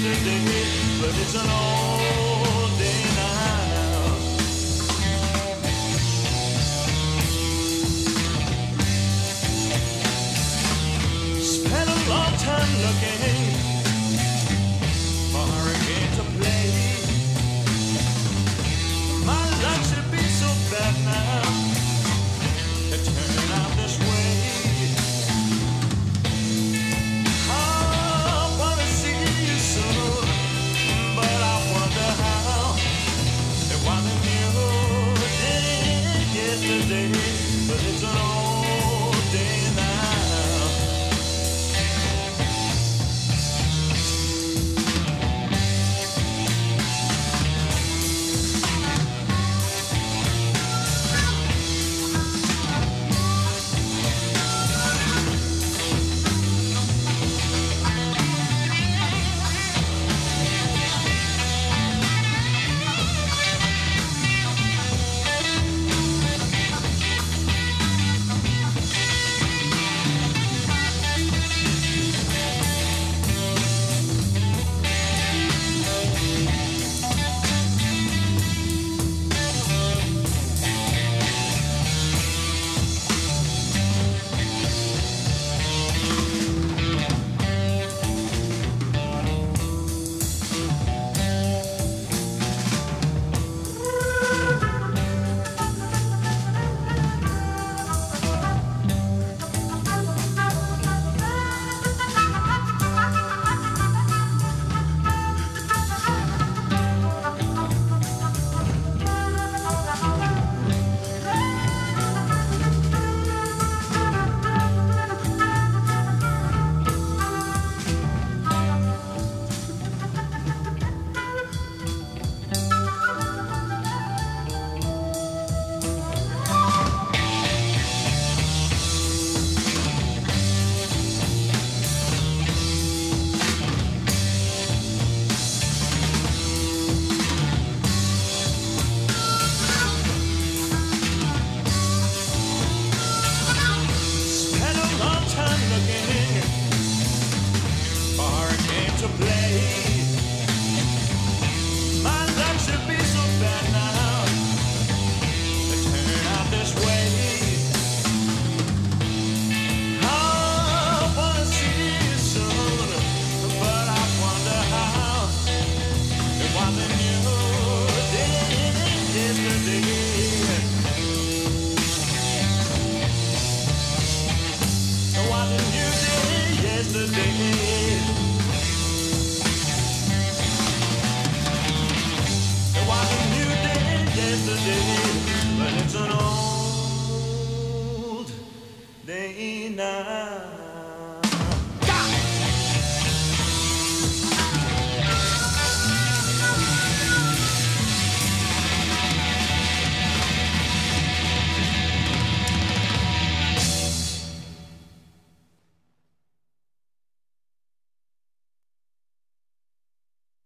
yesterday, but it's an old day now. Spent a long time looking for a hurricane to play. My life should be so bad now to turn out this way. I wanna see you soon, but I wonder how. It wasn't you did yesterday, but it's an old day now. But it's an old day now.